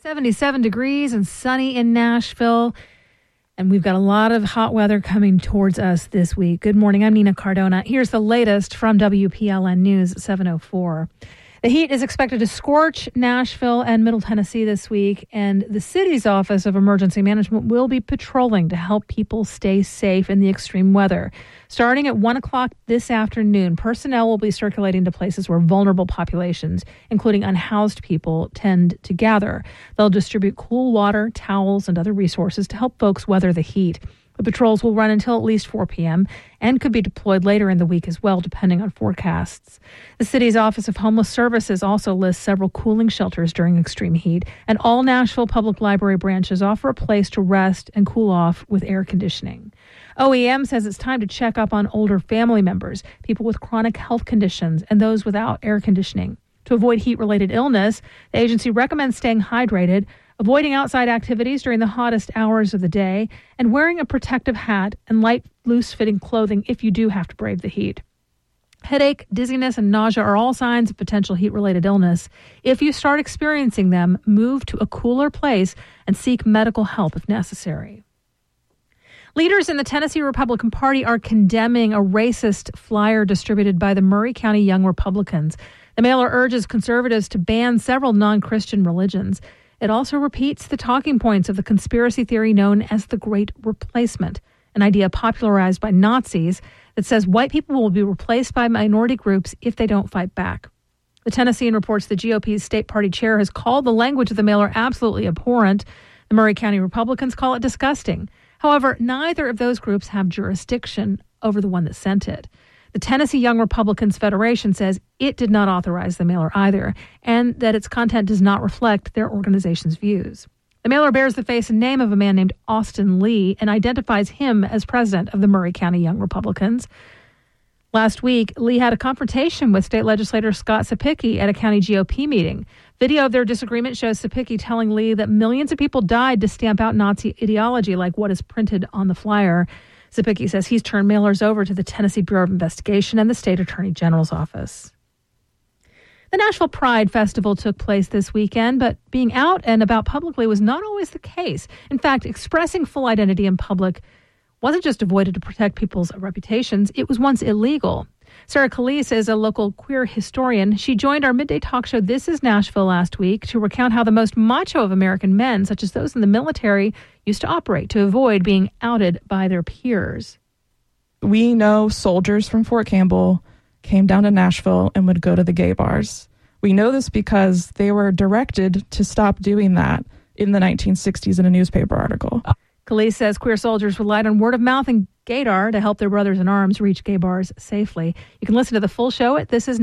77 degrees and sunny in Nashville. And we've got a lot of hot weather coming towards us this week. Good morning. I'm Nina Cardona. Here's the latest from WPLN News 704. The heat is expected to scorch Nashville and Middle Tennessee this week, and the city's Office of Emergency Management will be patrolling to help people stay safe in the extreme weather. Starting at 1 o'clock this afternoon, personnel will be circulating to places where vulnerable populations, including unhoused people, tend to gather. They'll distribute cool water, towels, and other resources to help folks weather the heat. The patrols will run until at least 4 p.m. and could be deployed later in the week as well, depending on forecasts. The city's Office of Homeless Services also lists several cooling shelters during extreme heat, and all Nashville Public Library branches offer a place to rest and cool off with air conditioning. OEM says it's time to check up on older family members, people with chronic health conditions, and those without air conditioning. To avoid heat-related illness, the agency recommends staying hydrated, avoiding outside activities during the hottest hours of the day, and wearing a protective hat and light, loose-fitting clothing if you do have to brave the heat. Headache, dizziness, and nausea are all signs of potential heat-related illness. If you start experiencing them, move to a cooler place and seek medical help if necessary. Leaders in the Tennessee Republican Party are condemning a racist flyer distributed by the Maury County Young Republicans. The mailer urges conservatives to ban several non-Christian religions. It also repeats the talking points of the conspiracy theory known as the Great Replacement, an idea popularized by Nazis that says white people will be replaced by minority groups if they don't fight back. The Tennessean reports the GOP's state party chair has called the language of the mailer absolutely abhorrent. The Maury County Republicans call it disgusting. However, neither of those groups have jurisdiction over the one that sent it. The Tennessee Young Republicans Federation says it did not authorize the mailer either, and that its content does not reflect their organization's views. The mailer bears the face and name of a man named Austin Lee and identifies him as president of the Maury County Young Republicans. Last week, Lee had a confrontation with state legislator Scott Sapicki at a county GOP meeting. Video of their disagreement shows Sapicki telling Lee that millions of people died to stamp out Nazi ideology like what is printed on the flyer. Sapicki says he's turned mailers over to the Tennessee Bureau of Investigation and the State Attorney General's office. The Nashville Pride Festival took place this weekend, but being out and about publicly was not always the case. In fact, expressing full identity in public wasn't just avoided to protect people's reputations, it was once illegal. Sarah Calise is a local queer historian. She joined our midday talk show This Is Nashville last week to recount how the most macho of American men, such as those in the military, used to operate to avoid being outed by their peers. We know soldiers from Fort Campbell came down to Nashville and would go to the gay bars. We know this because they were directed to stop doing that in the 1960s in a newspaper article. Calise says queer soldiers relied on word of mouth and gaydar to help their brothers in arms reach gay bars safely. You can listen to the full show at This Is